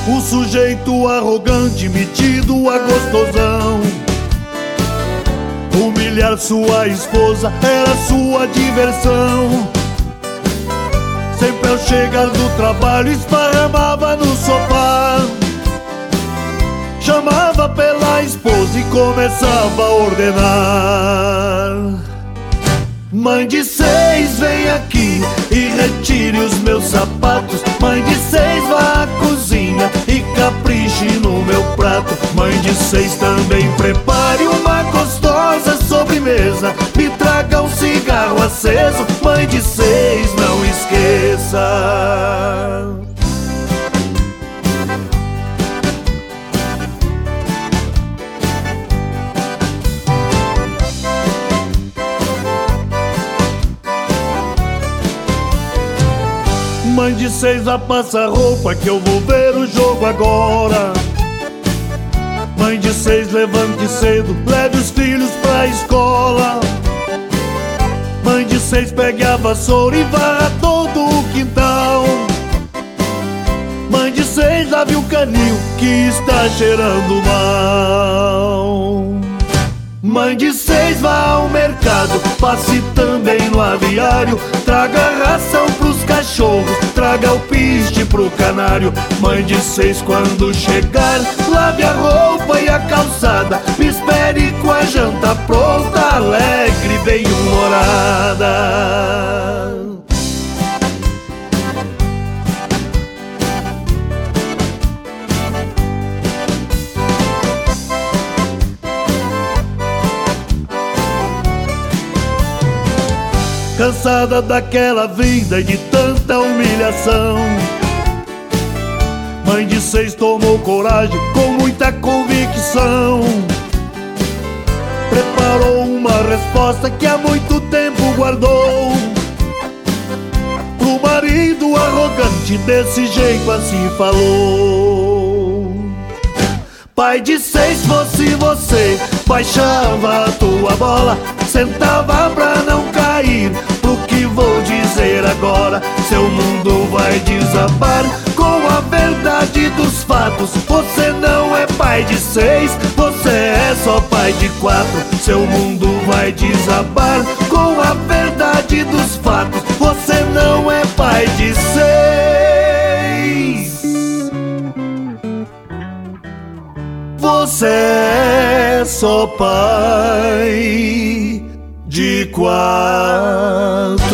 O sujeito arrogante, metido a gostosão. Humilhar sua esposa era sua diversão. Sempre ao chegar do trabalho esparramava no sofá. Chamava pela esposa e começava a ordenar. Mãe de 6, vem aqui e retire os meus sapatos. Mãe de 6, vá à cozinha e capriche no meu prato. Mãe de 6, também prepare uma gostosa sobremesa. Me traga um cigarro aceso. Mãe de 6, não esqueça. Mãe de 6, vá passar roupa que eu vou ver o jogo agora. Mãe de 6, levante cedo, leve os filhos pra escola. Mãe de 6, pegue a vassoura e varra todo o quintal. Mãe de 6, lave o canil que está cheirando mal. Mãe de 6, vá ao mercado, passe também no aviário. Traga ração pros cachorros, traga o piste pro canário. Mãe de 6, quando chegar, lave a roupa e a calçada. Me espere com a janta pronta, alegre, bem-humorada. Cansada daquela vida e de tanta humilhação, Mãe de 6 tomou coragem com muita convicção. Preparou uma resposta que há muito tempo guardou. Pro marido arrogante desse jeito assim falou: pai de 6, fosse você, baixava a tua bola, sentava pra não cair pro que vou dizer agora. Seu mundo vai desabar com a verdade dos fatos. Você não é pai de 6, você é só pai de 4. Seu mundo vai desabar com a verdade dos fatos. Você não é pai de 6, você é só pai de 4.